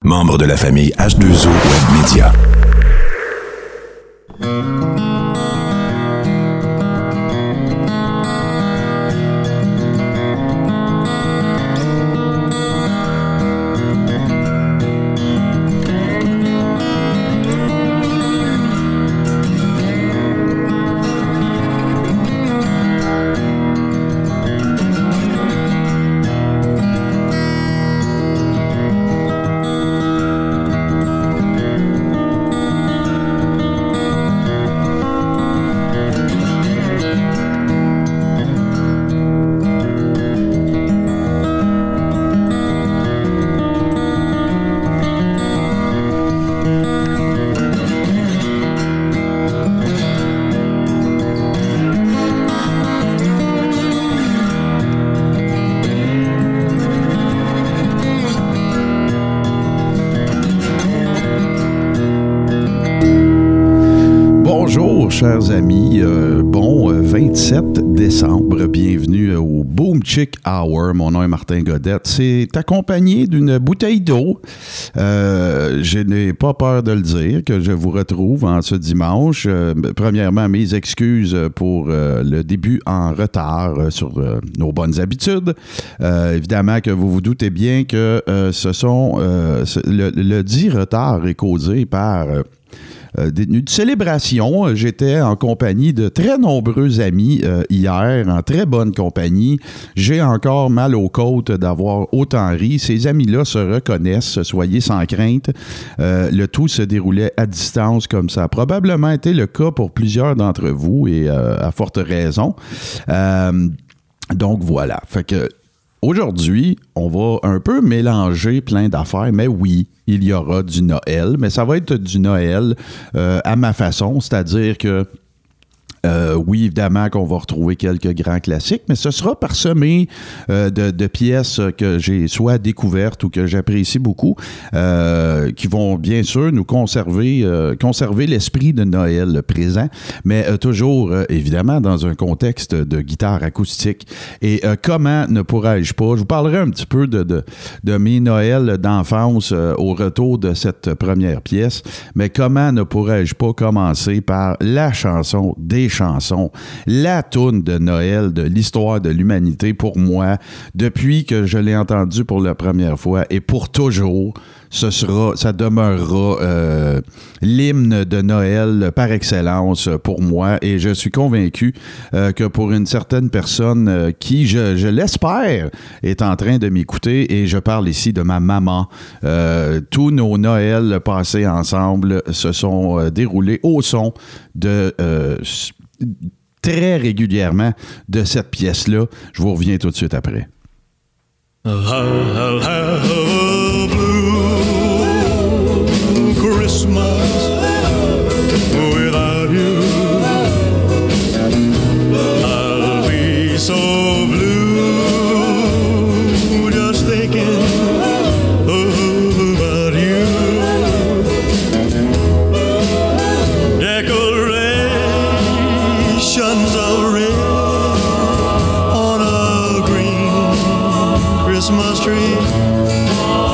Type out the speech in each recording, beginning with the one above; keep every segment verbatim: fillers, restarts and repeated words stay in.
membre de la famille H deux O Web Media. Chers amis, euh, bon euh, vingt-sept décembre, bienvenue au Boom Chick Hour. Mon nom est Martin Godette. C'est accompagné d'une bouteille d'eau. Euh, je n'ai pas peur de le dire que je vous retrouve en ce dimanche. Euh, premièrement, mes excuses pour euh, le début en retard euh, sur euh, nos bonnes habitudes. Euh, évidemment que vous vous doutez bien que euh, ce sont euh, le, le dit retard est causé par euh, Euh, une célébration. J'étais en compagnie de très nombreux amis euh, hier, en très bonne compagnie. J'ai encore mal aux côtes d'avoir autant ri. Ces amis-là se reconnaissent, soyez sans crainte. Euh, le tout se déroulait à distance, comme ça a probablement été le cas pour plusieurs d'entre vous, et euh, à forte raison. Euh, donc voilà. Fait que aujourd'hui, on va un peu mélanger plein d'affaires, mais oui, il y aura du Noël, mais ça va être du Noël euh, à ma façon, c'est-à-dire que Euh, oui, évidemment qu'on va retrouver quelques grands classiques, mais ce sera parsemé euh, de, de pièces que j'ai soit découvertes ou que j'apprécie beaucoup, euh, qui vont bien sûr nous conserver, euh, conserver l'esprit de Noël présent, mais euh, toujours, euh, évidemment, dans un contexte de guitare acoustique. Et euh, comment ne pourrais-je pas, je vous parlerai un petit peu de, de, de mes Noëls d'enfance euh, au retour de cette première pièce, mais comment ne pourrais-je pas commencer par la chanson des chansons, la toune de Noël de l'histoire de l'humanité pour moi, depuis que je l'ai entendue pour la première fois et pour toujours, ce sera, ça demeurera euh, l'hymne de Noël par excellence pour moi, et je suis convaincu euh, que pour une certaine personne euh, qui, je, je l'espère, est en train de m'écouter, et je parle ici de ma maman, euh, tous nos Noëls passés ensemble se sont euh, déroulés au son de euh, très régulièrement de cette pièce-là. Je vous reviens tout de suite après. I'll have a blue Christmas without you. I'll be so blue just thinking about you. Decorations of red on a green Christmas tree.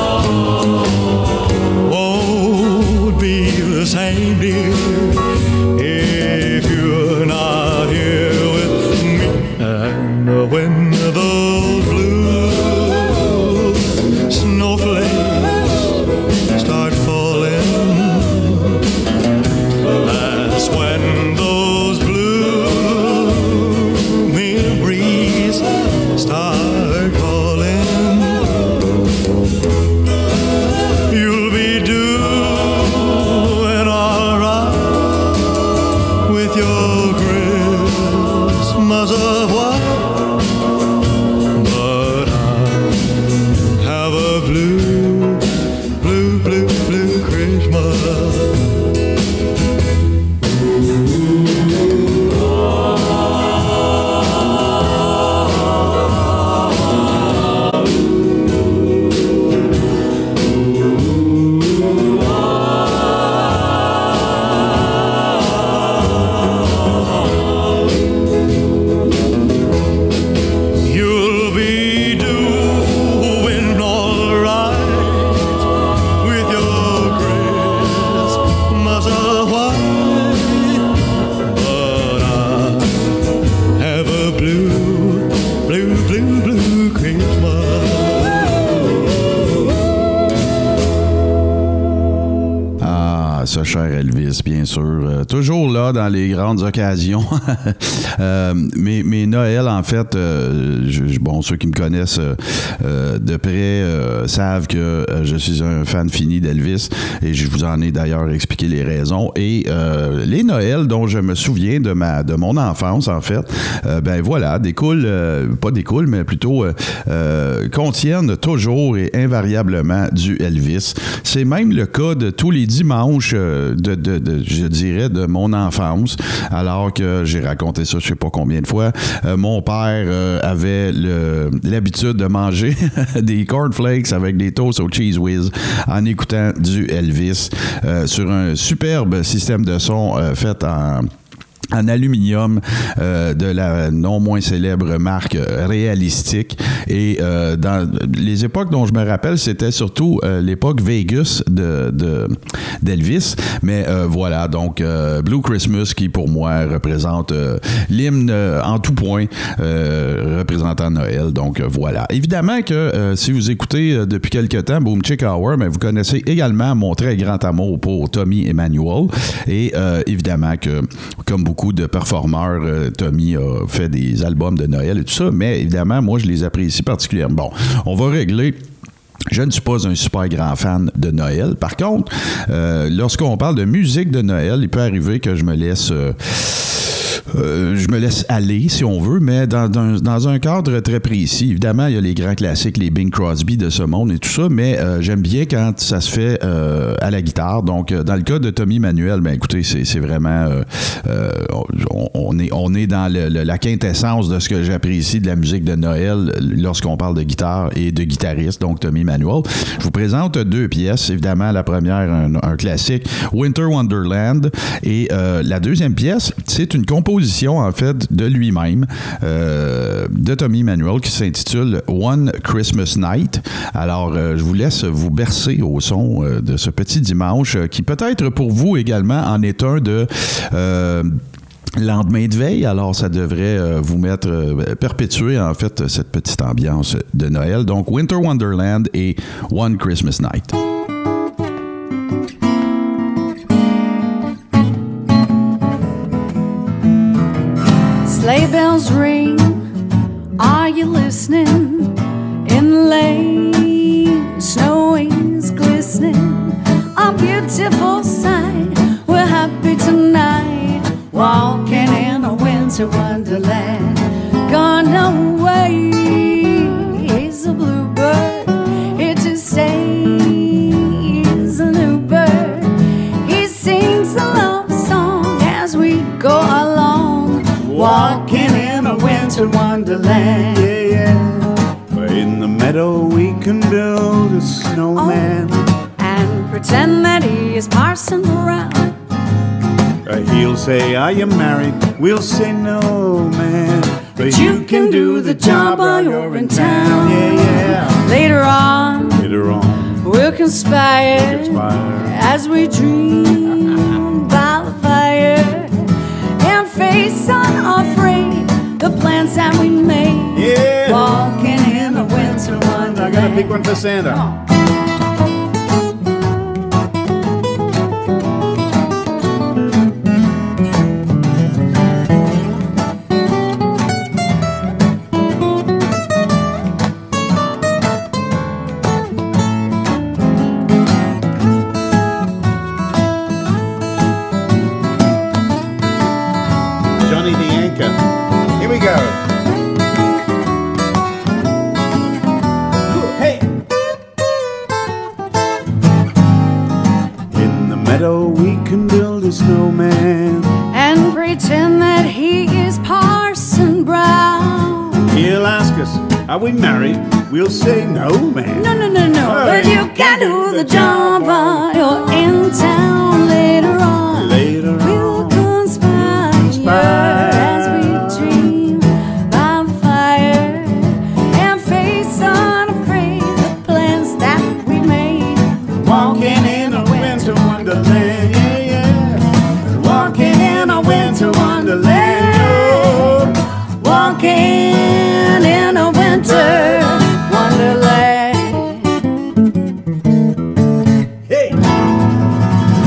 ce cher Elvis, bien sûr. Euh, toujours là dans les grandes occasions. euh, mais, mais Noël, en fait, euh, je, bon, ceux qui me connaissent euh, euh, de près euh, savent que euh, je suis un fan fini d'Elvis et je vous en ai d'ailleurs expliqué les raisons. Et euh, les Noëls dont je me souviens de ma de mon enfance, en fait, euh, ben voilà, découlent, euh, pas découlent, mais plutôt euh, euh, contiennent toujours et invariablement du Elvis. C'est même le cas de tous les dimanches euh, de, de, de, je dirais, de mon enfance, alors que j'ai raconté ça je sais pas combien de fois. Euh, mon père euh, avait le, l'habitude de manger des cornflakes avec des toasts au Cheese Whiz en écoutant du Elvis euh, sur un superbe système de son euh, fait en en aluminium euh, de la non moins célèbre marque Réalistique. Et euh, dans les époques dont je me rappelle, c'était surtout euh, l'époque Vegas de, de d'Elvis. Mais euh, voilà, donc euh, Blue Christmas qui pour moi représente euh, l'hymne euh, en tout point euh, représentant Noël. Donc euh, voilà. Évidemment que euh, si vous écoutez euh, depuis quelque temps Boom Chick Hour, mais vous connaissez également mon très grand amour pour Tommy Emmanuel. Et euh, évidemment que comme beaucoup Beaucoup de performeurs. Euh, Tommy a fait des albums de Noël et tout ça, mais évidemment, moi, je les apprécie particulièrement. Bon, on va régler. Je ne suis pas un super grand fan de Noël. Par contre, euh, lorsqu'on parle de musique de Noël, il peut arriver que je me laisse... Euh, Euh, je me laisse aller, si on veut, mais dans, dans, dans un cadre très précis. Évidemment, il y a les grands classiques, les Bing Crosby de ce monde et tout ça, mais euh, j'aime bien quand ça se fait euh, à la guitare. Donc, euh, dans le cas de Tommy Emmanuel, ben écoutez, c'est, c'est vraiment... Euh, euh, on, on, est, on est dans le, le, la quintessence de ce que j'apprécie de la musique de Noël lorsqu'on parle de guitare et de guitariste, donc Tommy Emmanuel. Je vous présente deux pièces. Évidemment, la première, un, un classique, Winter Wonderland, et euh, la deuxième pièce, c'est une composition en fait de lui-même euh, de Tommy Emmanuel qui s'intitule One Christmas Night. Alors euh, je vous laisse vous bercer au son euh, de ce petit dimanche euh, qui peut-être pour vous également en est un de euh, lendemain de veille, alors ça devrait euh, vous mettre, euh, perpétuer en fait cette petite ambiance de Noël. Donc Winter Wonderland et One Christmas Night. Sleigh bells ring, are you listening? In the lane, snow is glistening, a beautiful sight. We're happy tonight, walking in a winter wonderland. Gone away is a bluebird, here to stay is a new bird. He sings a love song as we go along, walking in a winter wonderland. Yeah, yeah. In the meadow we can build a snowman, oh, and pretend that he is Parson Brown. Uh, he'll say, are you married? We'll say, no, man. But, but you can do the job while you're in town. Yeah, yeah. Later on, Later on we'll conspire, conspire. As we dream by the fire and face unafraid the plans that we made. Yeah. Walking in a winter wonderland. I gotta pick one for Santa. Come on. Here we go. Hey! In the meadow we can build a snowman and pretend that he is Parson Brown. He'll ask us, are we married? We'll say no, man. No, no, no, no. Oh, but you can do the job while you're in town. Later on, Later on we'll conspire, conspire. As we dream by the fire and face unafraid the plans that we made. Walking in a winter wonderland, yeah, yeah. Walking in a winter wonderland, oh. Walking in a winter wonderland. Hey!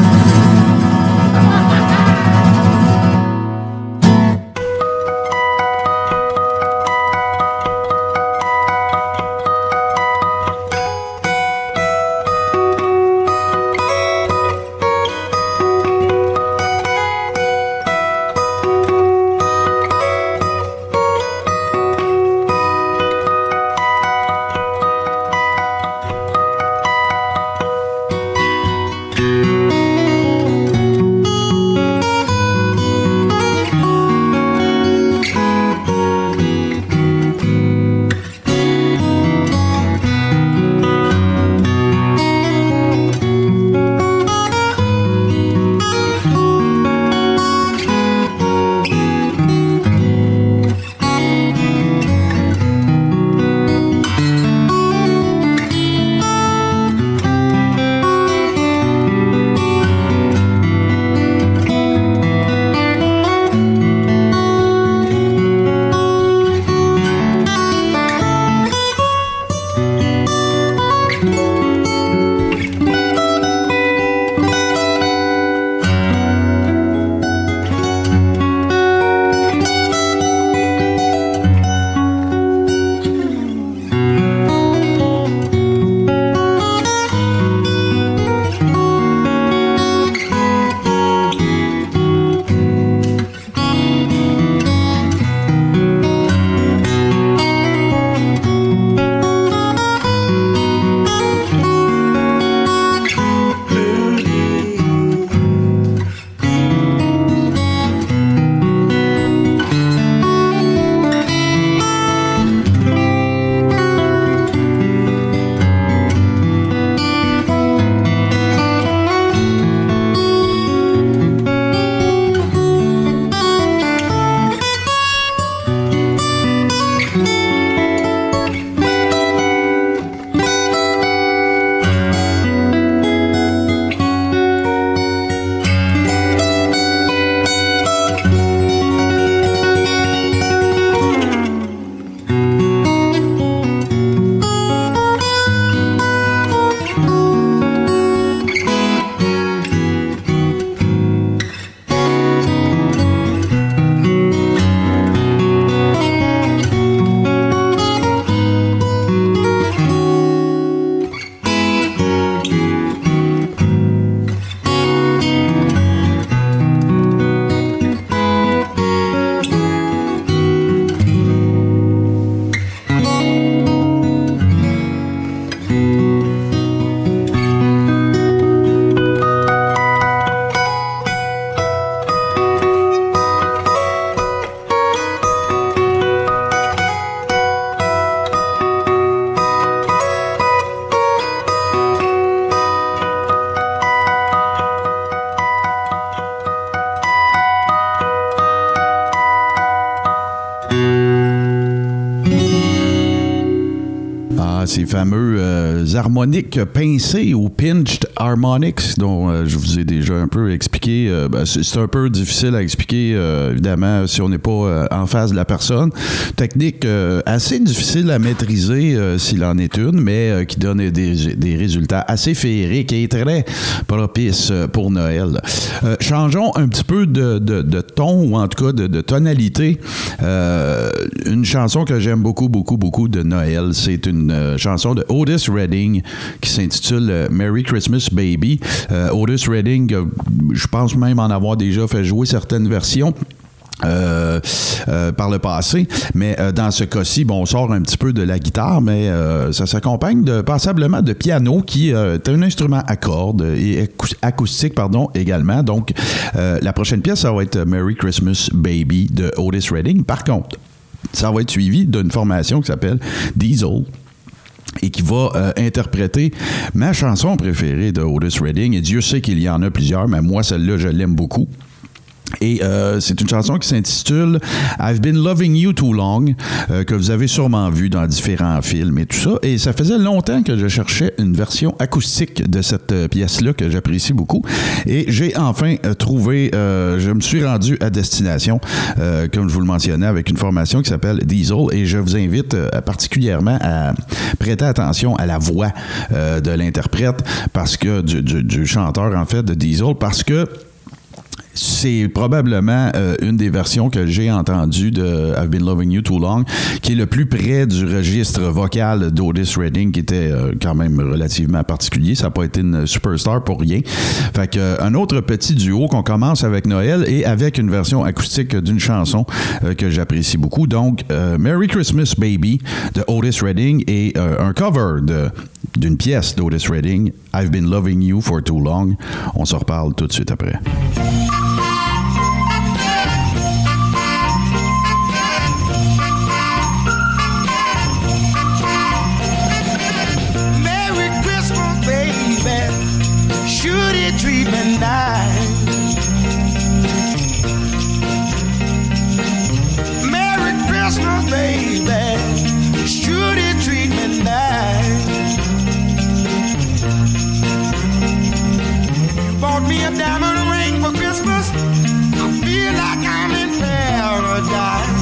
Ces fameux euh, harmoniques pincés ou pinched harmonics dont euh, je vous ai déjà un peu expliqué. Euh, ben, c'est, c'est un peu difficile à expliquer, euh, évidemment, si on n'est pas euh, en face de la personne. Technique euh, assez difficile à maîtriser euh, s'il en est une, mais euh, qui donne des, des résultats assez féeriques et très propices pour Noël. Euh, changeons un petit peu de, de, de ton, ou en tout cas de, de tonalité. Euh, une chanson que j'aime beaucoup, beaucoup, beaucoup de Noël, c'est une euh, chanson de Otis Redding qui s'intitule euh, Merry Christmas Baby. Euh, Otis Redding, euh, je pense même en avoir déjà fait jouer certaines versions. Euh, euh, par le passé, mais euh, dans ce cas-ci, bon, on sort un petit peu de la guitare, mais euh, ça s'accompagne de, passablement de piano qui euh, est un instrument à cordes et acoustique, pardon, également. Donc, euh, la prochaine pièce, ça va être Merry Christmas Baby de Otis Redding. Par contre, ça va être suivi d'une formation qui s'appelle Diesel et qui va euh, interpréter ma chanson préférée de Otis Redding. Et Dieu sait qu'il y en a plusieurs, mais moi, celle-là, je l'aime beaucoup. Et euh, c'est une chanson qui s'intitule I've Been Loving You Too Long, euh, que vous avez sûrement vu dans différents films et tout ça. Et ça faisait longtemps que je cherchais une version acoustique de cette euh, pièce-là que j'apprécie beaucoup. Et j'ai enfin euh, trouvé, euh, je me suis rendu à destination, euh, comme je vous le mentionnais, avec une formation qui s'appelle Diesel. Et je vous invite euh, particulièrement à prêter attention à la voix euh, de l'interprète, parce que du, du, du chanteur, en fait, de Diesel, parce que c'est probablement euh, une des versions que j'ai entendues de I've Been Loving You Too Long, qui est le plus près du registre vocal d'Otis Redding, qui était euh, quand même relativement particulier. Ça n'a pas été une superstar pour rien. Fait que, euh, un autre petit duo qu'on commence avec Noël et avec une version acoustique d'une chanson euh, que j'apprécie beaucoup. Donc, euh, Merry Christmas Baby de Otis Redding et euh, un cover de d'une pièce d'Otis Redding, I've Been Loving You for Too Long. On s'en reparle tout de suite après. Merry Christmas, baby. Should it treat me nice? Merry Christmas, baby. Should it treat me nice? You bought me a diamond ring for Christmas. I feel like I'm in paradise.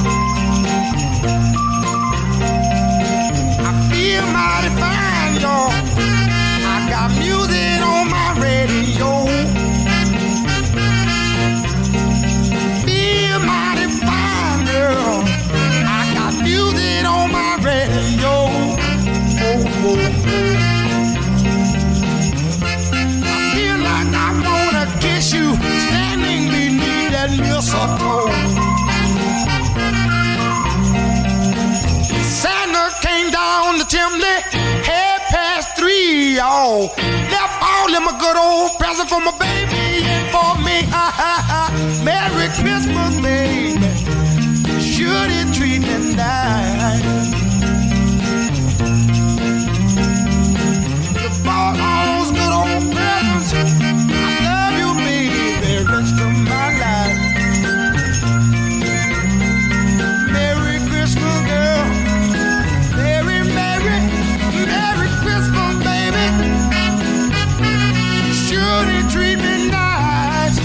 I feel mighty fine, y'all. I got music on my radio. Feel mighty fine, girl. I got music on my radio. Oh, oh, oh. I feel like I wanna kiss you standing beneath that mistletoe. Santa came down the chimney, half past three, y'all. Left all of my good old presents for my baby and for me. Ha, ha, ha. Merry Christmas, baby. Should it treat me nice? You bought all those good old presents. I love you, baby, rest of my life. Merry Christmas, girl. Merry, Merry, Merry Christmas, baby. Should it treat me nice?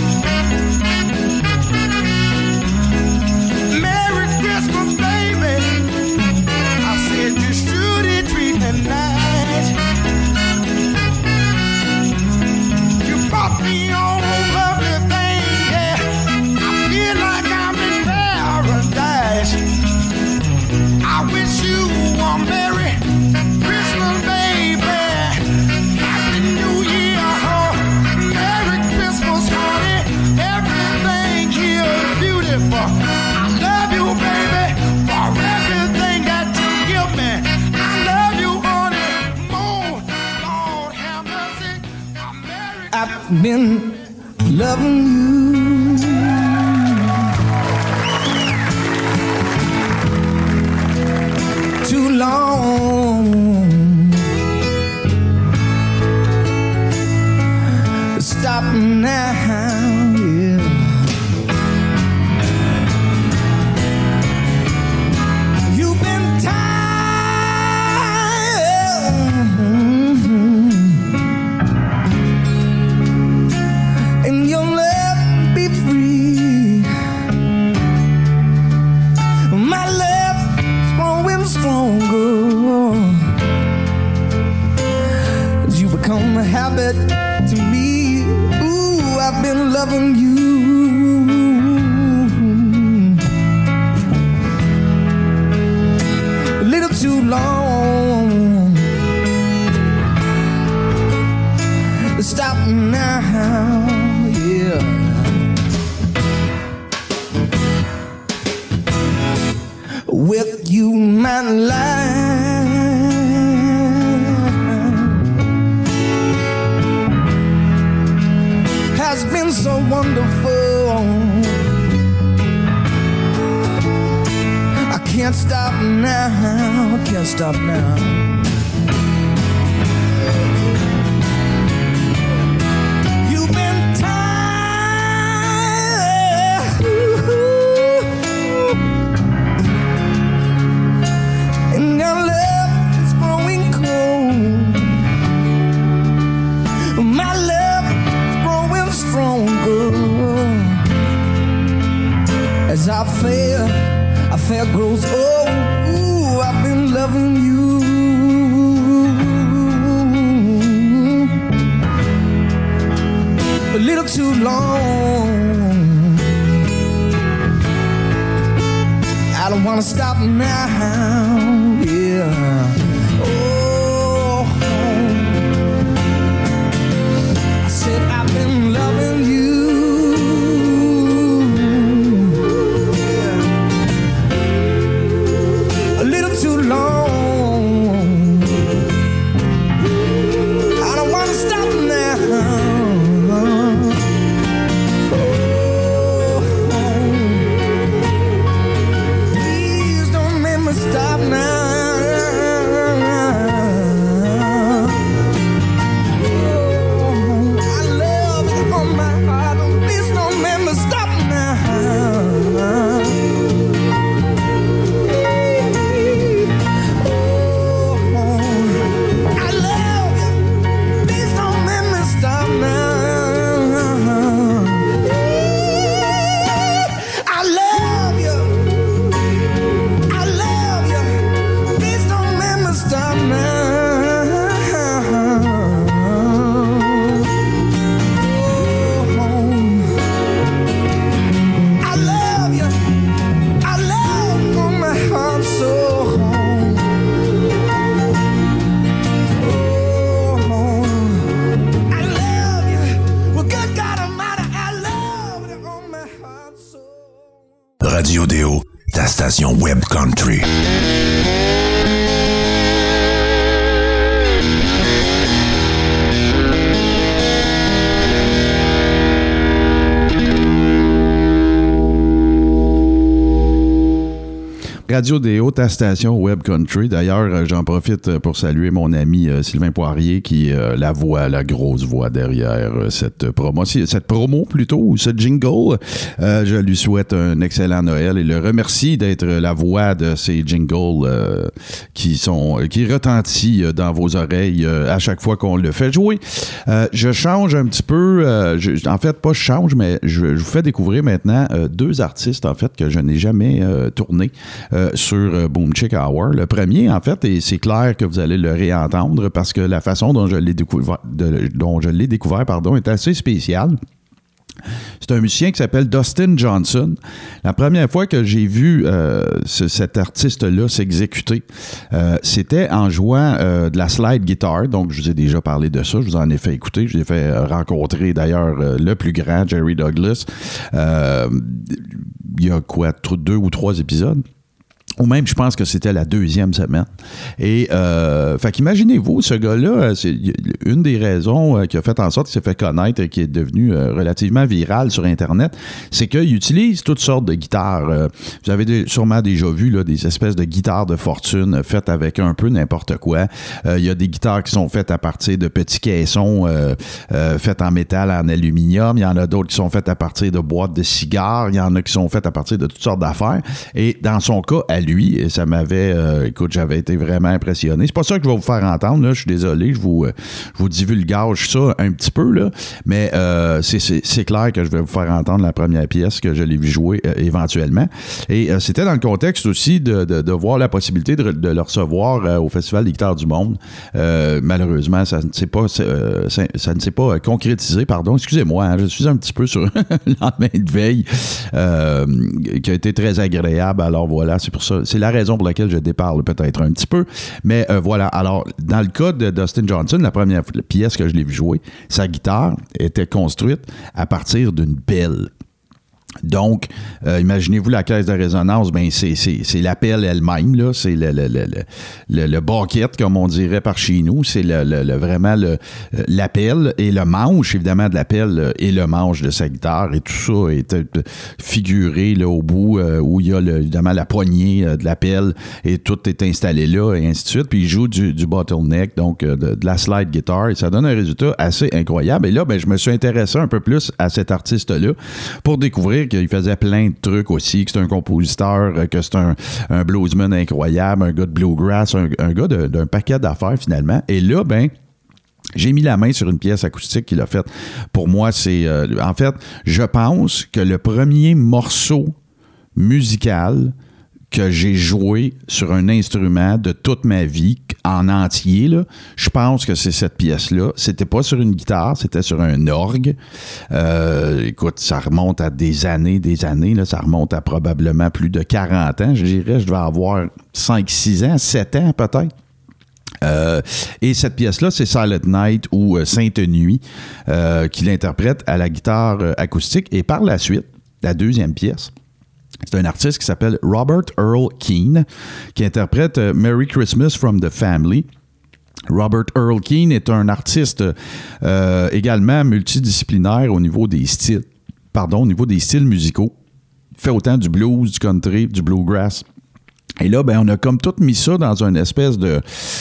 Merry Christmas, baby. I said you should it treat me nice. You bought me all lovely things, yeah. I feel like I'm in paradise. I wish you a Merry Christmas, baby. Happy New Year, huh? Merry Christmas, honey. Everything here is beautiful. I love you, baby, for everything that you give me. I love you, honey, more. Lord have mercy. A Merry I've been loving you too long. Stop now, yeah. You've been tired, and you'll let me free. My love is growing stronger as you become a habit to me. Ooh, I've been loving you a little too long. Stop now, yeah. With you, my life has been so wonderful. I can't stop now, I can't stop now. You've been tired, and your love is growing cold. My love is growing stronger as I feel, I feel grows old. Ooh, I've been loving you a little too long. I don't wanna stop now, yeah. Oh, I said I've been loving you a little too long. Radio Déo, ta station web country. Radio Déo, ta station Web Country. D'ailleurs, j'en profite pour saluer mon ami euh, Sylvain Poirier qui est euh, la voix, la grosse voix derrière euh, cette promo, cette promo plutôt, ou ce jingle. Euh, je lui souhaite un excellent Noël et le remercie d'être la voix de ces jingles euh, qui sont qui retentissent dans vos oreilles euh, à chaque fois qu'on le fait jouer. Euh, je change un petit peu, euh, je, en fait, pas je change, mais je, je vous fais découvrir maintenant euh, deux artistes en fait que je n'ai jamais euh, tourné. Euh, sur euh, Boom Chick Hour. Le premier, en fait, et c'est clair que vous allez le réentendre parce que la façon dont je l'ai découvert, de, dont je l'ai découvert pardon, est assez spéciale. C'est un musicien qui s'appelle Dustin Johnson. La première fois que j'ai vu euh, ce, cet artiste-là s'exécuter, euh, c'était en jouant euh, de la slide guitar. Donc, je vous ai déjà parlé de ça. Je vous en ai fait écouter. Je l'ai fait rencontrer, d'ailleurs, euh, le plus grand, Jerry Douglas. Euh, il y a quoi, deux ou trois épisodes? Ou même, je pense que c'était la deuxième semaine. Et, euh, fait qu'imaginez-vous, ce gars-là, c'est une des raisons euh, qui a fait en sorte qu'il s'est fait connaître et qui est devenu euh, relativement viral sur Internet, c'est qu'il utilise toutes sortes de guitares. Euh, vous avez des, sûrement déjà vu là, des espèces de guitares de fortune faites avec un peu n'importe quoi. Euh, il y a des guitares qui sont faites à partir de petits caissons euh, euh, faites en métal, en aluminium. Il y en a d'autres qui sont faites à partir de boîtes de cigares. Il y en a qui sont faites à partir de toutes sortes d'affaires. Et dans son cas, à lui, et ça m'avait, euh, écoute, j'avais été vraiment impressionné. C'est pas ça que je vais vous faire entendre, là, je suis désolé, je vous, euh, je vous divulgage ça un petit peu, là, mais euh, c'est, c'est, c'est clair que je vais vous faire entendre la première pièce que je l'ai vu jouer euh, éventuellement. Et euh, c'était dans le contexte aussi de, de, de voir la possibilité de, de le recevoir euh, au Festival des guitares du monde. Euh, malheureusement, ça ne s'est pas, euh, ça, ça ne s'est pas concrétisé, pardon, excusez-moi, hein, je suis un petit peu sur le lendemain de veille, euh, qui a été très agréable, alors voilà, c'est pour ça. C'est la raison pour laquelle je déparle peut-être un petit peu. Mais euh, voilà. Alors, dans le cas de Dustin Johnson, la première pièce que je l'ai vu jouer, sa guitare était construite à partir d'une pelle. Donc, euh, imaginez-vous la caisse de résonance, ben c'est, c'est, c'est la pelle elle-même, là, c'est le, le, le, le, le bucket, comme on dirait par chez nous, c'est le, le, le, vraiment le, la pelle et le manche, évidemment, de la pelle et le manche de sa guitare, et tout ça est figuré là, au bout, euh, où il y a le, évidemment la poignée euh, de la pelle, et tout est installé là, et ainsi de suite, puis il joue du, du bottleneck, donc euh, de, de la slide guitar, et ça donne un résultat assez incroyable. Et là, ben, je me suis intéressé un peu plus à cet artiste-là pour découvrir qu'il faisait plein de trucs aussi, que c'est un compositeur, que c'est un, un bluesman incroyable, un gars de bluegrass, un, un gars de, d'un paquet d'affaires finalement. Et là, ben, j'ai mis la main sur une pièce acoustique qu'il a faite. Pour moi, c'est... Euh, en fait, je pense que le premier morceau musical que j'ai joué sur un instrument de toute ma vie, en entier, là, je pense que c'est cette pièce-là. C'était pas sur une guitare, c'était sur un orgue. Euh, écoute, ça remonte à des années, des années, là, ça remonte à probablement plus de quarante ans. Je dirais, je devais avoir cinq six ans, sept ans peut-être. Euh, et cette pièce-là, c'est Silent Night ou euh, Sainte Nuit, euh, qu'il interprète à la guitare euh, acoustique. Et par la suite, la deuxième pièce, c'est un artiste qui s'appelle Robert Earl Keen, qui interprète euh, Merry Christmas from the Family. Robert Earl Keen est un artiste euh, également multidisciplinaire au niveau des styles, pardon, au niveau des styles musicaux. Il fait autant du blues, du country, du bluegrass. Et là, ben, on a comme tout mis ça dans une espèce de,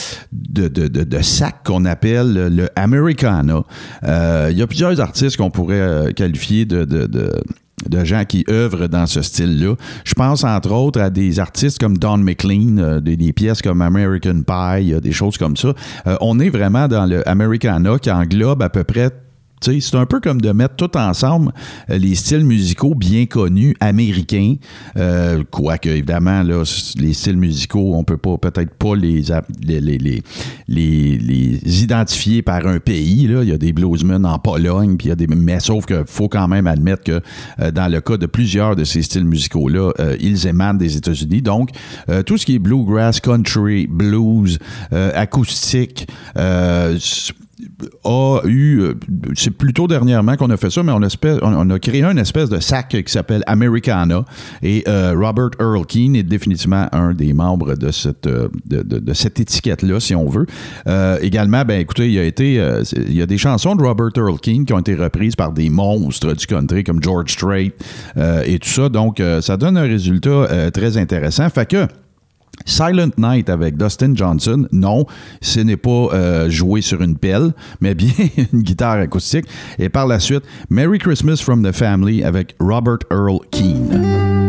de, de, de, de sac qu'on appelle le Americana. Euh, il y a plusieurs artistes qu'on pourrait qualifier de... de, de de gens qui œuvrent dans ce style-là. Je pense, entre autres, à des artistes comme Don McLean, euh, des, des pièces comme American Pie, euh, des choses comme ça. Euh, on est vraiment dans le Americana qui englobe à peu près... T'sais, c'est un peu comme de mettre tout ensemble euh, les styles musicaux bien connus américains. Euh, quoique, évidemment, là, les styles musicaux, on peut pas peut-être pas les, les, les, les, les, les identifier par un pays. Là. Il y a des bluesmen en Pologne, puis il y a des, mais sauf qu'il faut quand même admettre que euh, dans le cas de plusieurs de ces styles musicaux-là, euh, ils émanent des États-Unis. Donc, euh, tout ce qui est bluegrass, country, blues, euh, acoustique, euh, a eu, euh, c'est plutôt dernièrement qu'on a fait ça, mais on, espèce, on, on a créé une espèce de sac qui s'appelle Americana. Et euh, Robert Earl Keen est définitivement un des membres de cette, euh, de, de, de cette étiquette-là, si on veut. Euh, également, ben écoutez, il y a été, euh, il y a des chansons de Robert Earl Keen qui ont été reprises par des monstres du country comme George Strait euh, et tout ça. Donc, euh, ça donne un résultat euh, très intéressant. Fait que Silent Night avec Dustin Johnson, non, ce n'est pas euh, joué sur une pelle, mais bien une guitare acoustique. Et par la suite, Merry Christmas from the Family avec Robert Earl Keen.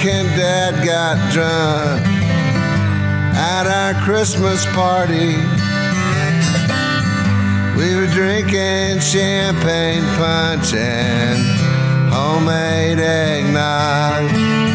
and Dad got drunk at our Christmas party. We were drinking champagne punch and homemade eggnog.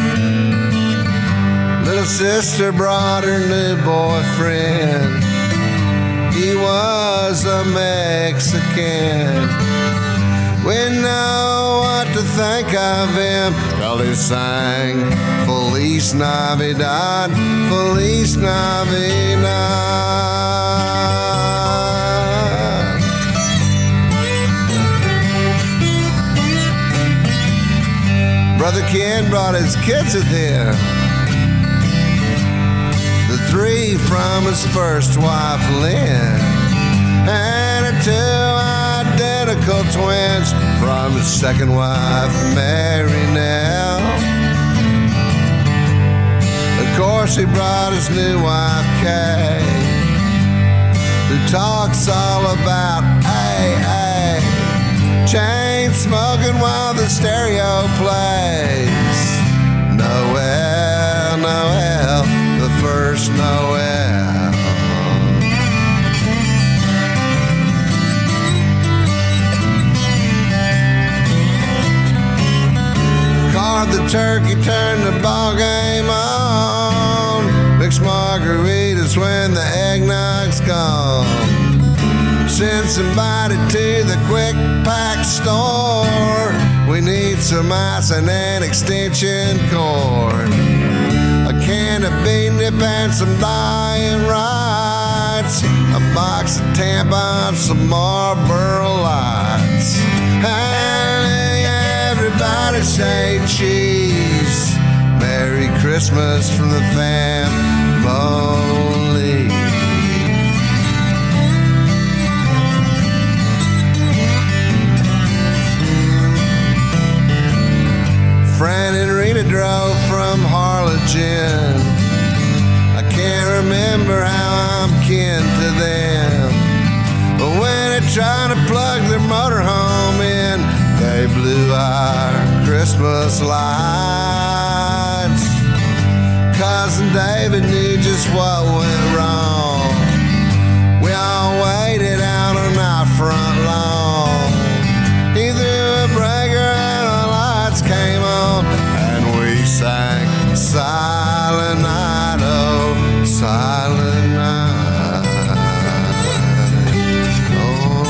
Little sister brought her new boyfriend. He was a Mexican. We know what to think of him, 'cause he sang Feliz Navidad, Feliz Navidad. Brother Ken brought his kids with him. The three from his first wife, Lynn, and the two identical twins from his second wife, Mary Nell. Of course, he brought his new wife, Kay, who talks all about A A, chain smoking while the stereo plays. Noel, Noel, the first Noel. Carved the turkey, turned the ball game on. Mixed margaritas when the eggnog's gone. Send somebody to the quick pack store. We need some ice and an extension cord. A can of bean dip and some dying rights. A box of tampons, some Marlboro Lights. Hey, everybody say cheese. Merry Christmas from the family. Fran and Rita drove from Harlingen. I can't remember how I'm kin to them, but when they tried to plug their motorhome in, they blew our Christmas lights. Cousin David knew just what went wrong. We all waited out on our front lawn. He threw a breaker and the lights came on, and we sang Silent Night, oh, Silent Night, oh,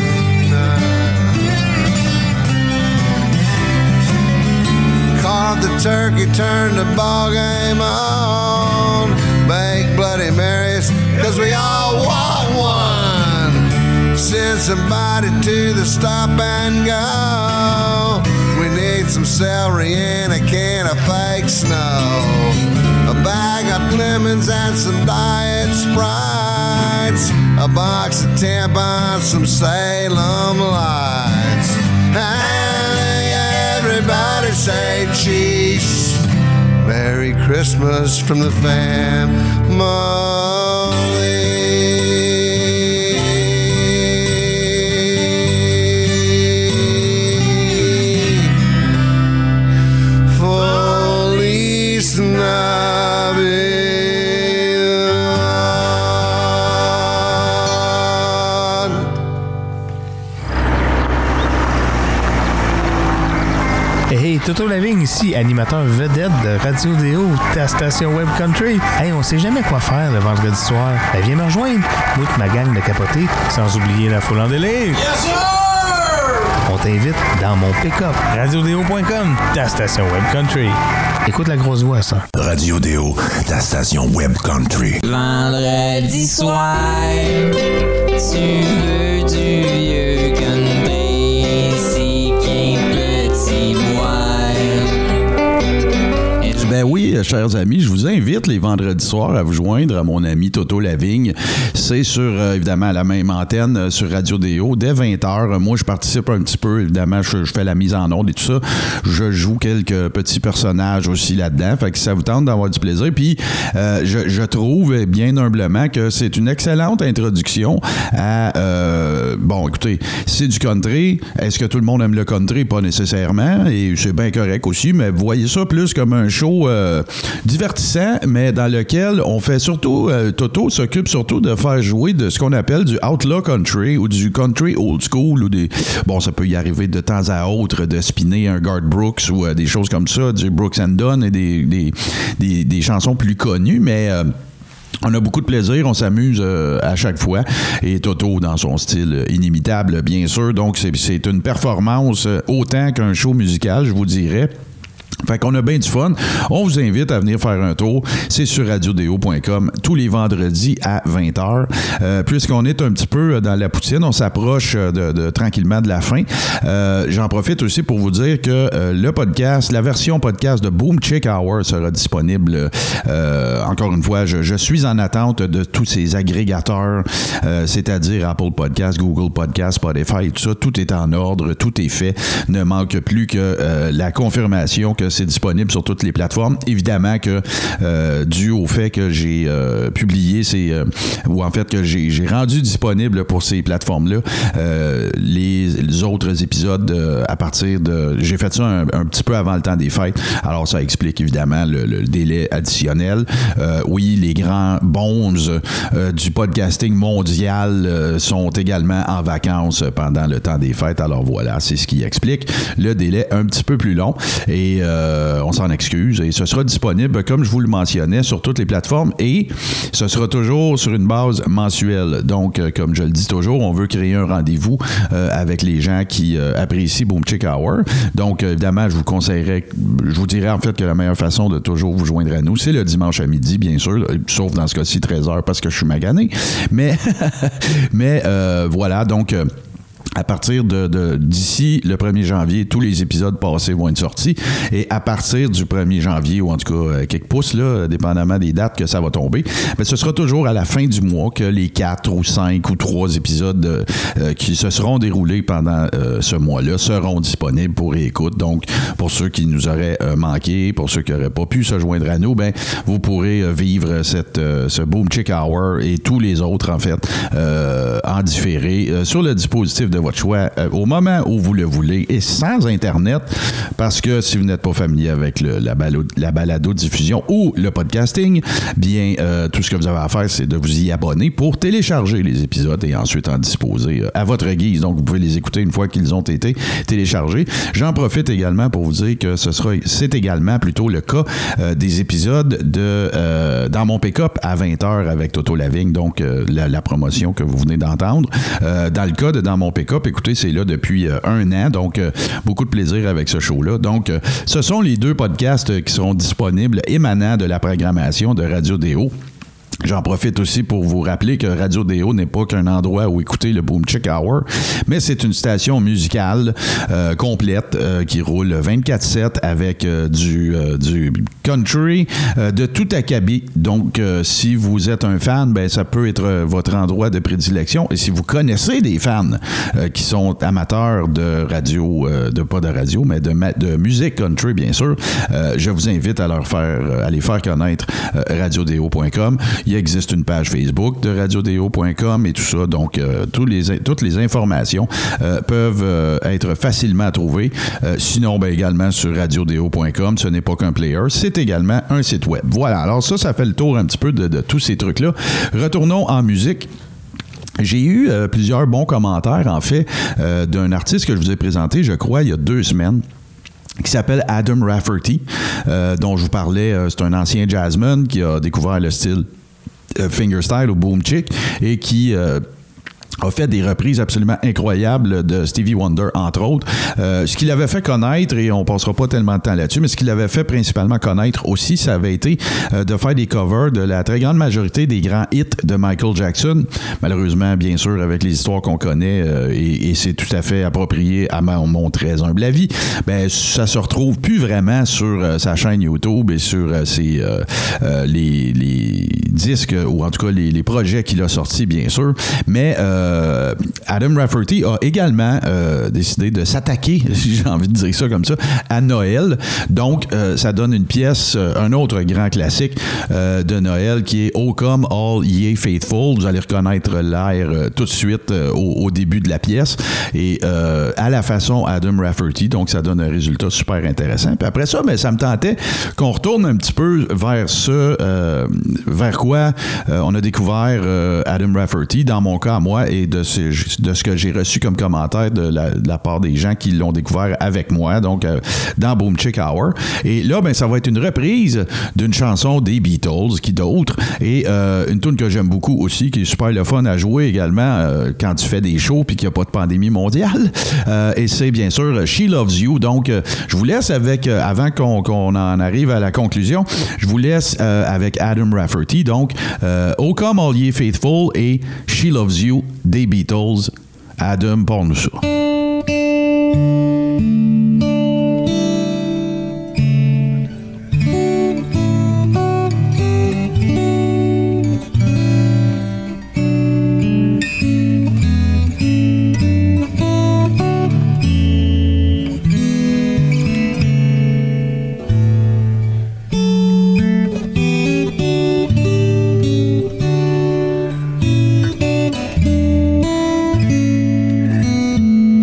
night. Carved the turkey, turned the ball game on. Make Bloody Marys, 'cause we all want one. Send somebody to the stop and go. We need some celery and a can of fake snow. A bag of lemons and some diet Sprites. A box of tampons, some Salem Lights. Hey, everybody say cheese. Merry Christmas from the family. Hey, Toto Lavigne ici, animateur vedette de Radio Déo, ta station Web Country. Hey, on sait jamais quoi faire le vendredi soir. Ben, viens me rejoindre. Moi et ma gang de capotés, sans oublier la foule en délire. Yes, sir! On t'invite dans mon pick-up. radio déo point com, ta station Web Country. Écoute la grosse voix, ça. Radio Déo, ta station Web Country. Vendredi soir, tu veux du vieux country, si qui petit boire. Ben oui, euh, chers amis, je vous invite les vendredis soirs à vous joindre à mon ami Toto Lavigne. C'est sur, euh, évidemment, la même antenne euh, sur Radio Déo, dès vingt heures. Moi, je participe un petit peu, évidemment, je, je fais la mise en onde et tout ça. Je joue quelques petits personnages aussi là-dedans. Fait que ça vous tente d'avoir du plaisir. Puis, euh, je, je trouve bien humblement que c'est une excellente introduction à... Euh, bon, écoutez, c'est du country. Est-ce que tout le monde aime le country? Pas nécessairement. Et c'est bien correct aussi, mais vous voyez ça plus comme un show euh, divertissant, mais dans lequel on fait surtout... Euh, Toto s'occupe surtout de faire jouer de ce qu'on appelle du outlaw country ou du country old school ou des... Bon, ça peut y arriver de temps à autre de spinner un Garth Brooks ou euh, des choses comme ça, du Brooks and Dunn et des, des, des, des chansons plus connues, mais... Euh, on a beaucoup de plaisir, on s'amuse euh, à chaque fois. Et Toto, dans son style inimitable, bien sûr. Donc, c'est, c'est une performance euh, autant qu'un show musical, je vous dirais. Fait qu'on a bien du fun. On vous invite à venir faire un tour. C'est sur radio déo point com tous les vendredis à vingt heures. Euh, puisqu'on est un petit peu dans la poutine, on s'approche de, de, tranquillement de la fin. Euh, j'en profite aussi pour vous dire que euh, le podcast, la version podcast de Boom Chick Hour sera disponible. Euh, encore une fois, je, je suis en attente de tous ces agrégateurs, euh, c'est-à-dire Apple Podcast, Google Podcast, Spotify, tout ça. Tout est en ordre, tout est fait. Ne manque plus que euh, la confirmation que c'est disponible sur toutes les plateformes. Évidemment que euh, dû au fait que j'ai euh, publié ces... Euh, ou en fait que j'ai, j'ai rendu disponible pour ces plateformes-là euh, les, les autres épisodes euh, à partir de... J'ai fait ça un, un petit peu avant le temps des fêtes. Alors ça explique évidemment le, le délai additionnel. Euh, oui, les grands bonzes euh, du podcasting mondial euh, sont également en vacances pendant le temps des fêtes. Alors voilà, c'est ce qui explique le délai un petit peu plus long. Et euh, Euh, on s'en excuse et ce sera disponible, comme je vous le mentionnais, sur toutes les plateformes et ce sera toujours sur une base mensuelle. Donc, euh, comme je le dis toujours, on veut créer un rendez-vous euh, avec les gens qui euh, apprécient Boom Chick Hour. Donc, euh, évidemment, je vous conseillerais, je vous dirais en fait que la meilleure façon de toujours vous joindre à nous, c'est le dimanche à midi, bien sûr, sauf dans ce cas-ci treize heures parce que je suis magané. Mais, mais euh, voilà, donc... Euh, À partir de, de d'ici le premier janvier, tous les épisodes passés vont être sortis. Et à partir du premier janvier, ou en tout cas euh, quelques pouces, là, dépendamment des dates que ça va tomber, bien, ce sera toujours à la fin du mois que les quatre ou cinq ou trois épisodes euh, qui se seront déroulés pendant euh, ce mois-là seront disponibles pour réécoute. Donc, pour ceux qui nous auraient euh, manqué, pour ceux qui n'auraient pas pu se joindre à nous, bien, vous pourrez euh, vivre cette, euh, ce Boom Chick Hour et tous les autres, en fait, euh, en différé euh, sur le dispositif de votre choix euh, au moment où vous le voulez et sans Internet, parce que si vous n'êtes pas familier avec le, la, balo, la balado-diffusion ou le podcasting, bien, euh, tout ce que vous avez à faire, c'est de vous y abonner pour télécharger les épisodes et ensuite en disposer euh, à votre guise. Donc, vous pouvez les écouter une fois qu'ils ont été téléchargés. J'en profite également pour vous dire que ce sera, c'est également plutôt le cas euh, des épisodes de euh, Dans mon pick-up à vingt heures avec Toto Lavigne, donc euh, la, la promotion que vous venez d'entendre. Euh, dans le cas de Dans mon pick-up, écoutez, c'est là depuis euh, un an, donc euh, beaucoup de plaisir avec ce show-là. Donc, euh, ce sont les deux podcasts euh, qui seront disponibles émanant de la programmation de Radio Déo. J'en profite aussi pour vous rappeler que Radio Déo n'est pas qu'un endroit où écouter le Boom Chick Hour, mais c'est une station musicale euh, complète euh, qui roule vingt-quatre sept avec euh, du, euh, du country euh, de tout acabit. Donc, euh, si vous êtes un fan, ben ça peut être euh, votre endroit de prédilection. Et si vous connaissez des fans euh, qui sont amateurs de radio, euh, de pas de radio, mais de, de musique country, bien sûr, euh, je vous invite à leur faire, à les faire connaître euh, radio déo point com. Il existe une page Facebook de radio déo point com et tout ça. Donc, euh, tous les, toutes les informations euh, peuvent euh, être facilement trouvées. Euh, sinon, ben, également sur radio déo point com. Ce n'est pas qu'un player, c'est également un site web. Voilà. Alors ça, ça fait le tour un petit peu de, de tous ces trucs-là. Retournons en musique. J'ai eu euh, plusieurs bons commentaires, en fait, euh, d'un artiste que je vous ai présenté, je crois, il y a deux semaines, qui s'appelle Adam Rafferty, euh, dont je vous parlais. Euh, c'est un ancien jazzman qui a découvert le style euh, fingerstyle ou boom chick et qui... Euh, a fait des reprises absolument incroyables de Stevie Wonder, entre autres. Euh, ce qu'il avait fait connaître, et on passera pas tellement de temps là-dessus, mais ce qu'il avait fait principalement connaître aussi, ça avait été euh, de faire des covers de la très grande majorité des grands hits de Michael Jackson. Malheureusement, bien sûr, avec les histoires qu'on connaît, euh, et, et c'est tout à fait approprié à mon, mon très humble avis, ben, ça se retrouve plus vraiment sur euh, sa chaîne YouTube et sur euh, ses, euh, euh, les, les disques, ou en tout cas les, les projets qu'il a sortis, bien sûr. Mais euh, Euh, Adam Rafferty a également euh, décidé de s'attaquer, si j'ai envie de dire ça comme ça, à Noël. Donc, euh, ça donne une pièce, euh, un autre grand classique euh, de Noël qui est « O Come All Ye Faithful ». Vous allez reconnaître l'air euh, tout de suite euh, au, au début de la pièce. Et euh, à la façon Adam Rafferty, donc ça donne un résultat super intéressant. Puis après ça, ben, ça me tentait qu'on retourne un petit peu vers ce, euh, vers quoi euh, on a découvert euh, Adam Rafferty, dans mon cas à moi, et de ce, de ce que j'ai reçu comme commentaire de la, de la part des gens qui l'ont découvert avec moi, donc euh, dans Boom Chick Hour. Et là, ben, ça va être une reprise d'une chanson des Beatles, qui d'autres, et euh, une tune que j'aime beaucoup aussi, qui est super le fun à jouer également euh, quand tu fais des shows puis qu'il n'y a pas de pandémie mondiale. Euh, et c'est bien sûr She Loves You. Donc, euh, je vous laisse avec, euh, avant qu'on, qu'on en arrive à la conclusion, je vous laisse euh, avec Adam Rafferty. Donc, euh, O Come All Ye Faithful et She Loves You des Beatles. Adam, parle-nous ça. She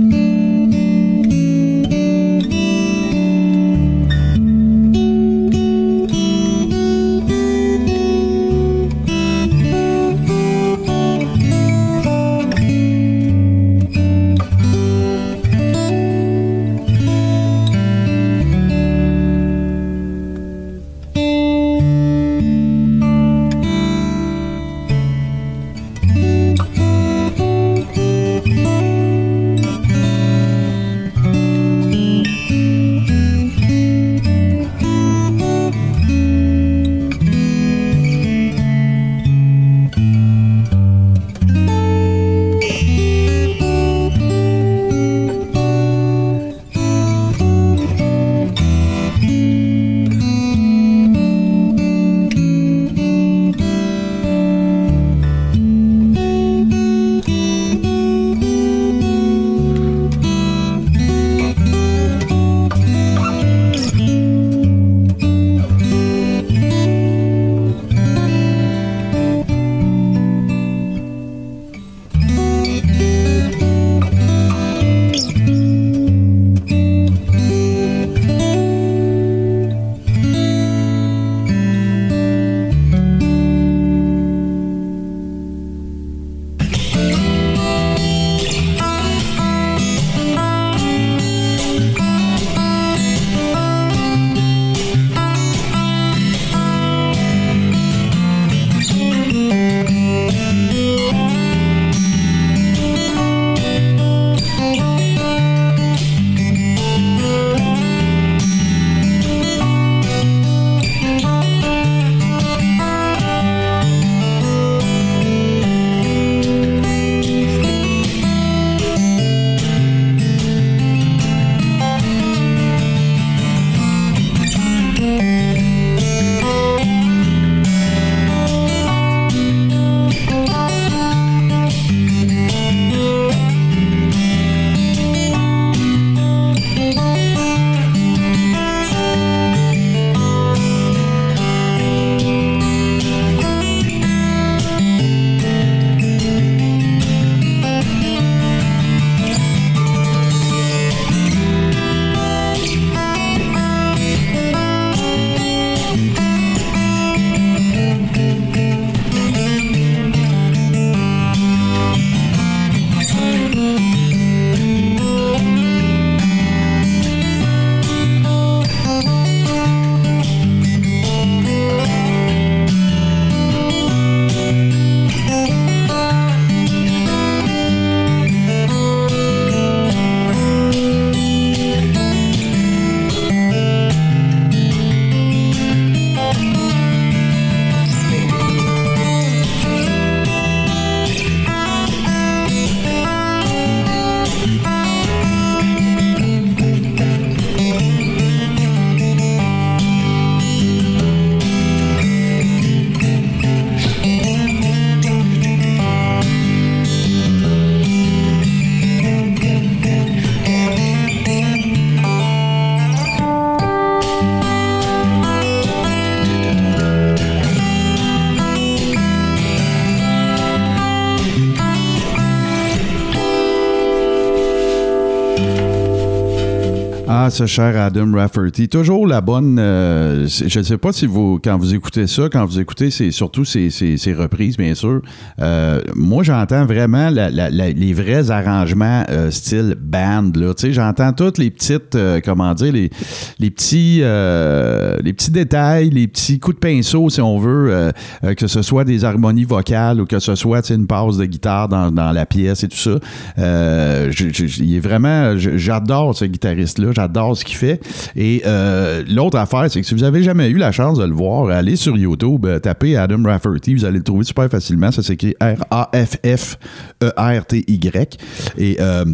ce cher Adam Rafferty. Toujours la bonne... Euh, je ne sais pas si vous, quand vous écoutez ça, quand vous écoutez c'est surtout ces, ces, ces reprises, bien sûr, euh, moi, j'entends vraiment la, la, la, les vrais arrangements euh, style band. Là. Tu sais, j'entends toutes les petites, euh, comment dire, les, les, petits, euh, les petits détails, les petits coups de pinceau, si on veut, euh, euh, que ce soit des harmonies vocales ou que ce soit une passe de guitare dans, dans la pièce et tout ça. Euh, je, je, il est vraiment... Je, j'adore ce guitariste-là, j'adore ce qu'il fait. Et euh, l'autre affaire, c'est que si vous avez jamais eu la chance de le voir, allez sur YouTube, euh, tapez Adam Rafferty, vous allez le trouver super facilement. Ça s'écrit R A F F E R T Y. Et... Euh,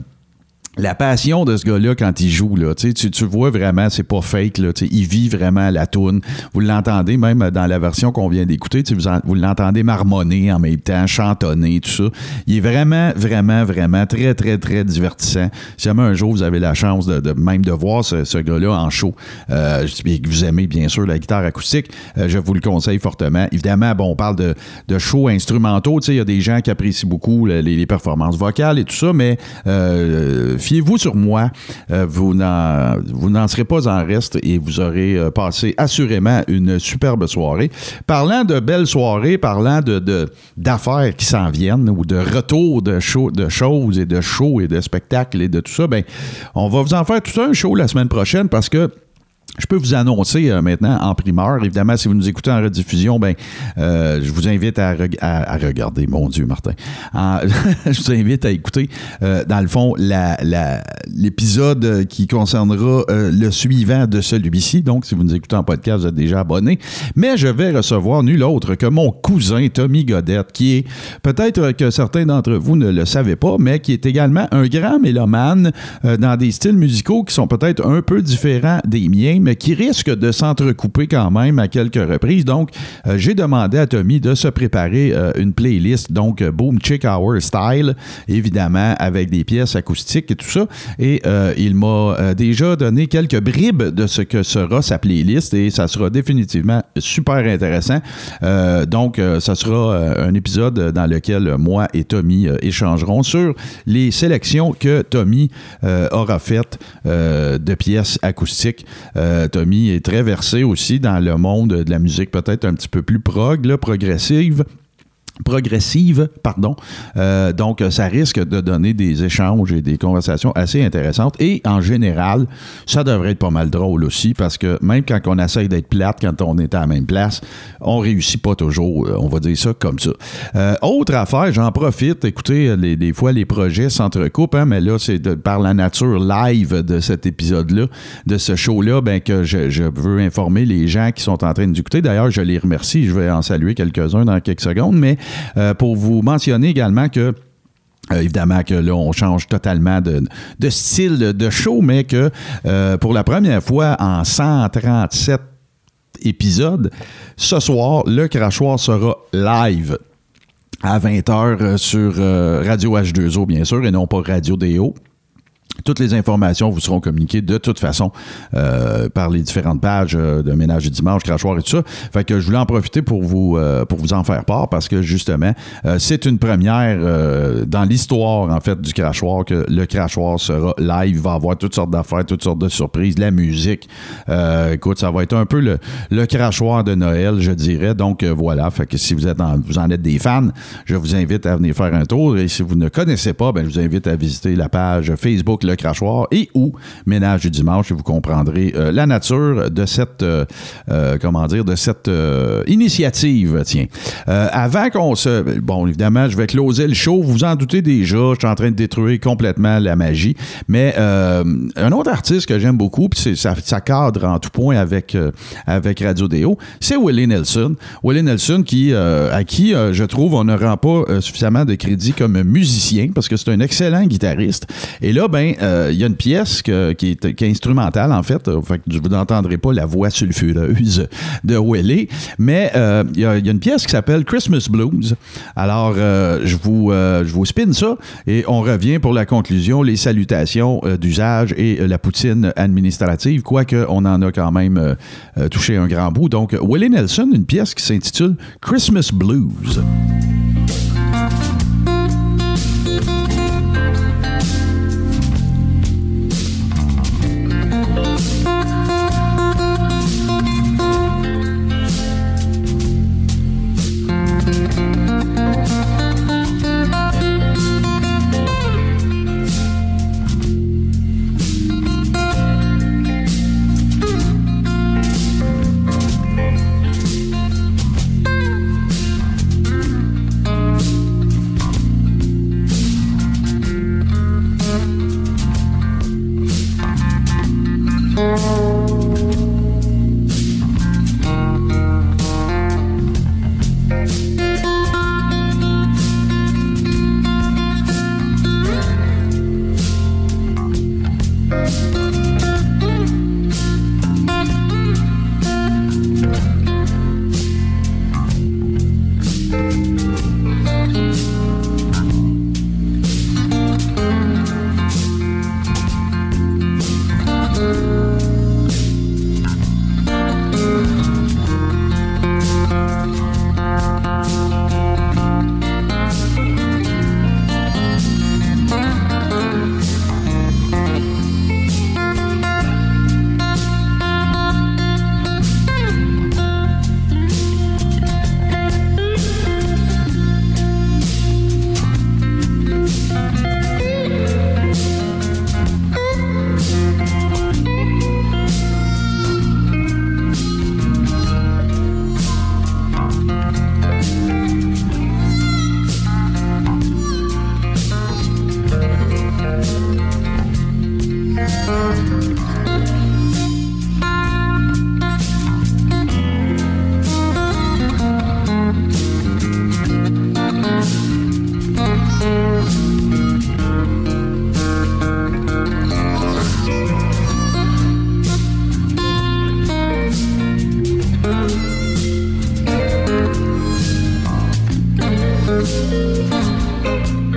la passion de ce gars-là quand il joue, là, tu, tu vois vraiment, c'est pas fake, là, il vit vraiment la toune. Vous l'entendez même dans la version qu'on vient d'écouter, vous, en, vous l'entendez marmonner en même temps, chantonner, tout ça. Il est vraiment, vraiment, vraiment très, très, très divertissant. Si jamais un jour vous avez la chance de, de même de voir ce, ce gars-là en show, euh, et que vous aimez bien sûr la guitare acoustique, euh, je vous le conseille fortement. Évidemment, bon, on parle de, de shows instrumentaux, il y a des gens qui apprécient beaucoup les, les performances vocales et tout ça, mais euh, fiez-vous sur moi, euh, vous, n'en, vous n'en serez pas en reste et vous aurez euh, passé assurément une superbe soirée. Parlant de belles soirées, parlant de, de, d'affaires qui s'en viennent ou de retour de, show, de choses et de shows et de spectacles et de tout ça, ben, on va vous en faire tout un show la semaine prochaine parce que je peux vous annoncer euh, maintenant en primeur. Évidemment, si vous nous écoutez en rediffusion, ben, euh, je vous invite à, reg- à, à regarder, mon Dieu, Martin. En, je vous invite à écouter, euh, dans le fond, la, la, l'épisode qui concernera euh, le suivant de celui-ci. Donc, si vous nous écoutez en podcast, vous êtes déjà abonné. Mais je vais recevoir nul autre que mon cousin Tommy Godette, qui est, peut-être que certains d'entre vous ne le savaient pas, mais qui est également un grand mélomane euh, dans des styles musicaux qui sont peut-être un peu différents des miens, mais qui risque de s'entrecouper quand même à quelques reprises. Donc, euh, j'ai demandé à Tommy de se préparer euh, une playlist, donc euh, Boom Chick Hour style, évidemment, avec des pièces acoustiques et tout ça. Et euh, il m'a euh, déjà donné quelques bribes de ce que sera sa playlist et ça sera définitivement super intéressant. Euh, donc, euh, ça sera euh, un épisode dans lequel moi et Tommy euh, échangerons sur les sélections que Tommy euh, aura faites euh, de pièces acoustiques. Euh, Tommy est très versé aussi dans le monde de la musique peut-être un petit peu plus prog, là, progressive. progressive, pardon. Euh, donc, ça risque de donner des échanges et des conversations assez intéressantes. Et en général, ça devrait être pas mal drôle aussi parce que même quand on essaye d'être plate, quand on est à la même place, on réussit pas toujours. On va dire ça comme ça. Euh, autre affaire, j'en profite. Écoutez, les, des fois, les projets s'entrecoupent, hein, mais là, c'est de, par la nature live de cet épisode-là, de ce show-là, ben, que je, je veux informer les gens qui sont en train d'écouter. D'ailleurs, je les remercie. Je vais en saluer quelques-uns dans quelques secondes, mais Euh, pour vous mentionner également que Euh, évidemment que là, on change totalement de, de style de show, mais que euh, pour la première fois en cent trente-sept épisodes, ce soir, le crachoir sera live à vingt heures sur euh, Radio H deux O, bien sûr, et non pas Radio D O. Toutes les informations vous seront communiquées de toute façon euh, par les différentes pages euh, de Ménage du Dimanche, Crachoir et tout ça. Fait que je voulais en profiter pour vous, euh, pour vous en faire part parce que justement, euh, c'est une première euh, dans l'histoire en fait du Crachoir que le Crachoir sera live, il va avoir toutes sortes d'affaires, toutes sortes de surprises, la musique. Euh, écoute, ça va être un peu le, le Crachoir de Noël, je dirais. Donc euh, voilà, fait que si vous êtes en, vous en êtes des fans, je vous invite à venir faire un tour. Et si vous ne connaissez pas, ben, je vous invite à visiter la page Facebook Le Crachoir et ou Ménage du Dimanche et vous comprendrez euh, la nature de cette euh, euh, comment dire de cette euh, initiative. Tiens, euh, avant qu'on se bon évidemment je vais closer le show, vous vous en doutez déjà, je suis en train de détruire complètement la magie, mais euh, un autre artiste que j'aime beaucoup puis c'est ça, ça cadre en tout point avec euh, avec Radio D O, c'est Willie Nelson. Willie Nelson qui euh, à qui euh, je trouve on ne rend pas euh, suffisamment de crédit comme musicien parce que c'est un excellent guitariste et là ben il euh, y a une pièce que, qui, est, qui est instrumentale, en fait. Fait que vous n'entendrez pas la voix sulfureuse de Willie, mais il euh, y, y a une pièce qui s'appelle Christmas Blues. Alors, euh, je vous euh, je vous spin ça et on revient pour la conclusion, les salutations euh, d'usage et euh, la poutine administrative, quoique on en a quand même euh, touché un grand bout. Donc, Willie Nelson, une pièce qui s'intitule Christmas Blues.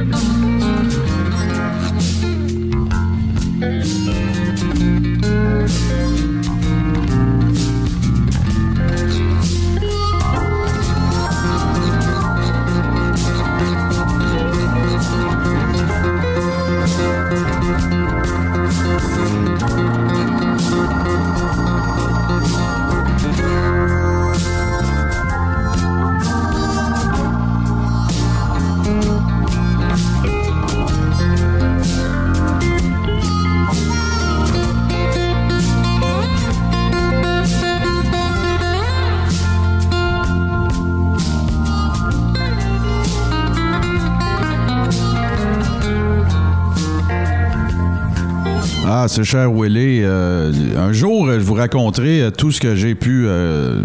Ah, c'est cher Willie. Euh, un jour, je vous raconterai tout ce que j'ai pu euh,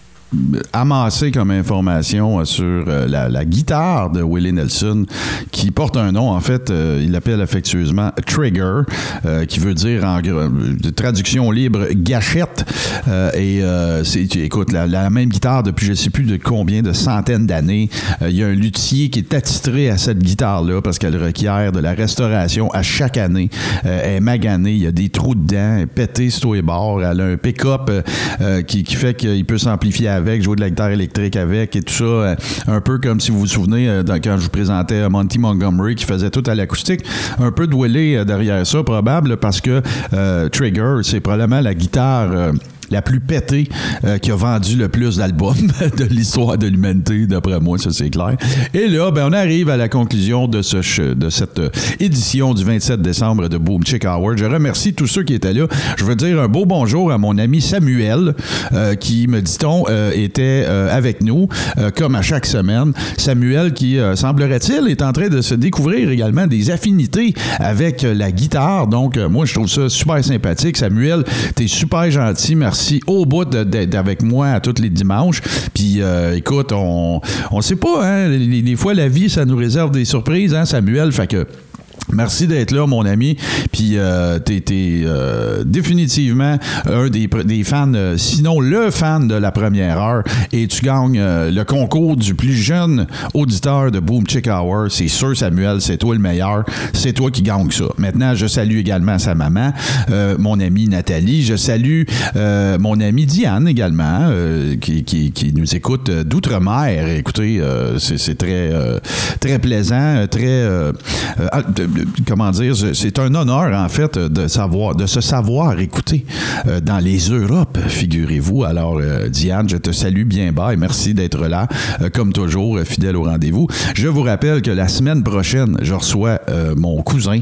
amassé comme information sur la, la guitare de Willie Nelson, qui porte un nom, en fait, euh, il l'appelle affectueusement Trigger, euh, qui veut dire, en de traduction libre, gâchette. Euh, et euh, c'est, écoute, la, la même guitare depuis je ne sais plus de combien de centaines d'années. Euh, il y a un luthier qui est attitré à cette guitare-là parce qu'elle requiert de la restauration à chaque année. Euh, elle est maganée, il y a des trous dedans, elle est pétée sur tous les bords. Elle a un pick-up euh, qui, qui fait qu'il peut s'amplifier avec, jouer de la guitare électrique avec et tout ça. Euh, un peu comme si vous vous souvenez euh, dans, quand je vous présentais Monty Montgomery qui faisait tout à l'acoustique. Un peu de Willie euh, derrière ça, probable, parce que euh, Trigger, c'est probablement la guitare... Euh, la plus pétée euh, qui a vendu le plus d'albums de l'histoire de l'humanité, d'après moi, ça c'est clair. Et là, ben, on arrive à la conclusion de, ce, de cette édition du vingt-sept décembre de Boom Chick Hour. Je remercie tous ceux qui étaient là. Je veux dire un beau bonjour à mon ami Samuel, euh, qui, me dit-on, euh, était euh, avec nous, euh, comme à chaque semaine. Samuel qui, euh, semblerait-il, est en train de se découvrir également des affinités avec euh, la guitare. Donc, euh, moi, je trouve ça super sympathique. Samuel, t'es super gentil. Merci au bout de, de, d'avec moi à tous les dimanches. Puis, euh, écoute, on on sait pas, hein, des, des fois, la vie, ça nous réserve des surprises, hein, Samuel? Fait que merci d'être là, mon ami. Puis, euh, t'es, t'es euh, définitivement un des, des fans, euh, sinon le fan de la première heure. Et tu gagnes euh, le concours du plus jeune auditeur de Boom Chick Hour. C'est sûr, Samuel, c'est toi le meilleur. C'est toi qui gagne ça. Maintenant, je salue également sa maman, euh, mon amie Nathalie. Je salue euh, mon amie Diane également, euh, qui, qui, qui nous écoute d'outre-mer. Écoutez, euh, c'est, c'est très, euh, très plaisant, très... Euh, euh, de, comment dire, c'est un honneur, en fait, de savoir, de se savoir écouter euh, dans les Europes, figurez-vous. Alors, euh, Diane, je te salue bien bas et merci d'être là, euh, comme toujours, fidèle au rendez-vous. Je vous rappelle que la semaine prochaine, je reçois euh, mon cousin,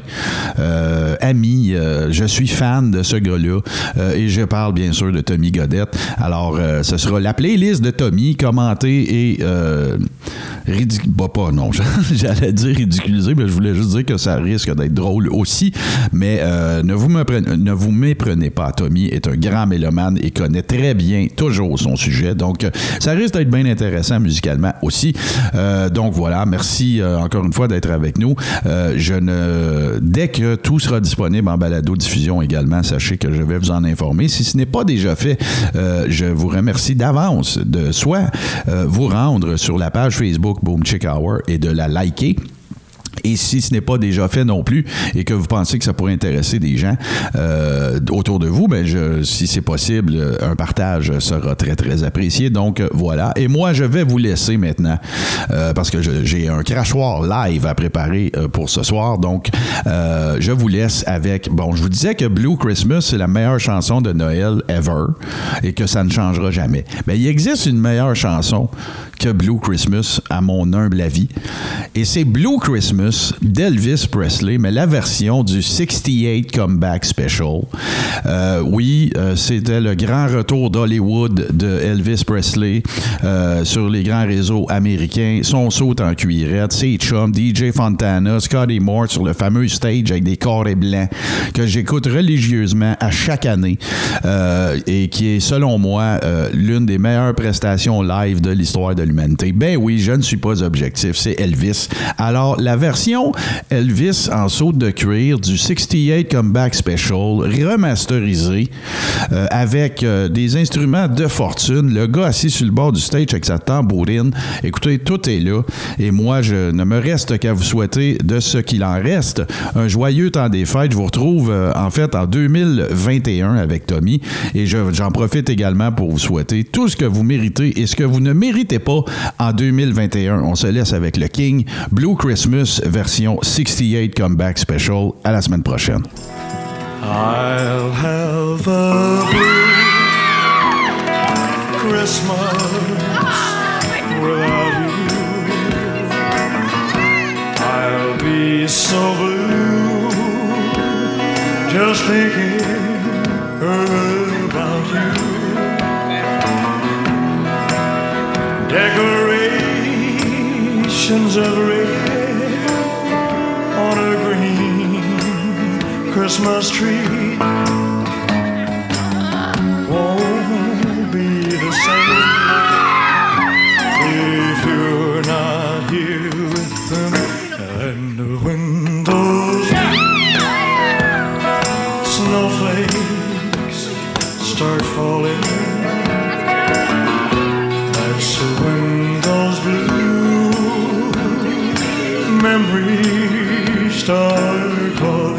euh, ami, euh, je suis fan de ce gars-là euh, et je parle bien sûr de Tommy Godette. Alors, euh, ce sera la playlist de Tommy, commentée et euh, ridic... bah, pas, non, j'allais dire ridiculisé, mais je voulais juste dire que ça risque d'être drôle aussi, mais euh, ne, vous méprenez, ne vous méprenez pas. Tommy est un grand mélomane et connaît très bien toujours son sujet, donc ça risque d'être bien intéressant musicalement aussi. Euh, donc voilà, merci euh, encore une fois d'être avec nous. Euh, je ne, dès que tout sera disponible en balado-diffusion également, sachez que je vais vous en informer. Si ce n'est pas déjà fait, euh, je vous remercie d'avance de soit euh, vous rendre sur la page Facebook Boom Chick Hour et de la liker. Et si ce n'est pas déjà fait non plus et que vous pensez que ça pourrait intéresser des gens euh, autour de vous, ben je, si c'est possible, un partage sera très, très apprécié. Donc, voilà. Et moi, je vais vous laisser maintenant euh, parce que je, j'ai un crachoir live à préparer euh, pour ce soir. Donc, euh, je vous laisse avec... Bon, je vous disais que Blue Christmas, c'est la meilleure chanson de Noël ever et que ça ne changera jamais. Mais il existe une meilleure chanson que Blue Christmas, à mon humble avis. Et c'est Blue Christmas d'Elvis Presley, mais la version du soixante-dix-huit Comeback Special. Euh, oui, euh, c'était le grand retour d'Hollywood de Elvis Presley euh, sur les grands réseaux américains. Son saut en cuirette, ses chums, D J Fontana, Scotty Moore sur le fameux stage avec des carrés blancs que j'écoute religieusement à chaque année euh, et qui est, selon moi, euh, l'une des meilleures prestations live de l'histoire de l'humanité. l'humanité. Ben oui, je ne suis pas objectif, c'est Elvis. Alors, la version Elvis en saute de cuir du soixante-dix-huit Comeback Special, remasterisé, euh, avec euh, des instruments de fortune, le gars assis sur le bord du stage avec sa tambourine. Écoutez, tout est là. Et moi, je ne me reste qu'à vous souhaiter, de ce qu'il en reste, un joyeux temps des fêtes. Je vous retrouve, euh, en fait, en deux mille vingt et un avec Tommy. Et je, j'en profite également pour vous souhaiter tout ce que vous méritez et ce que vous ne méritez pas en deux mille vingt et un. On se laisse avec le King, Blue Christmas, version soixante-dix-huit Comeback Special. À la semaine prochaine. I'll have a blue Christmas without you. I'll be so blue just thinking about you. Decorations of red on a green Christmas tree won't be the same if you're not here with them. And when those snowflakes start falling, that's when those blue memories start calling.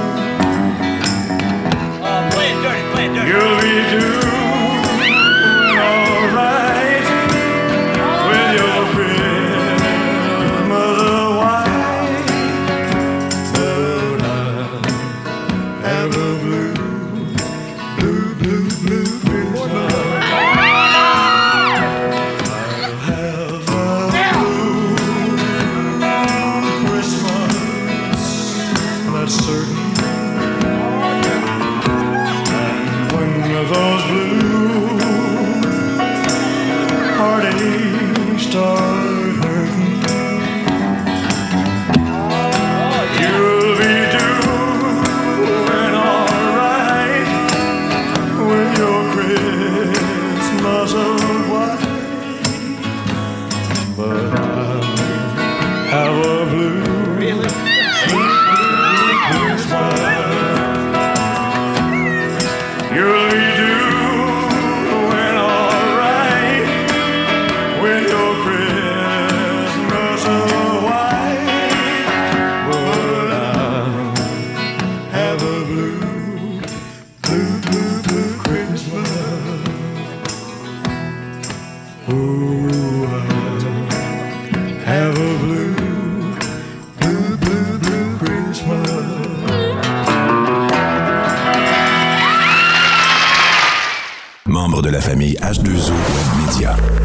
You'll be doing all right with your Christmas white, but I'll have a blue, blue, blue, blue Christmas. I'll have a blue Christmas, that's certain. Those blue heartaches start hurting. You'll be doing all right with your Christmas of white, but I'll have a blue, really? blue Christmas. You'll be Membre de la famille H deux O Web Media.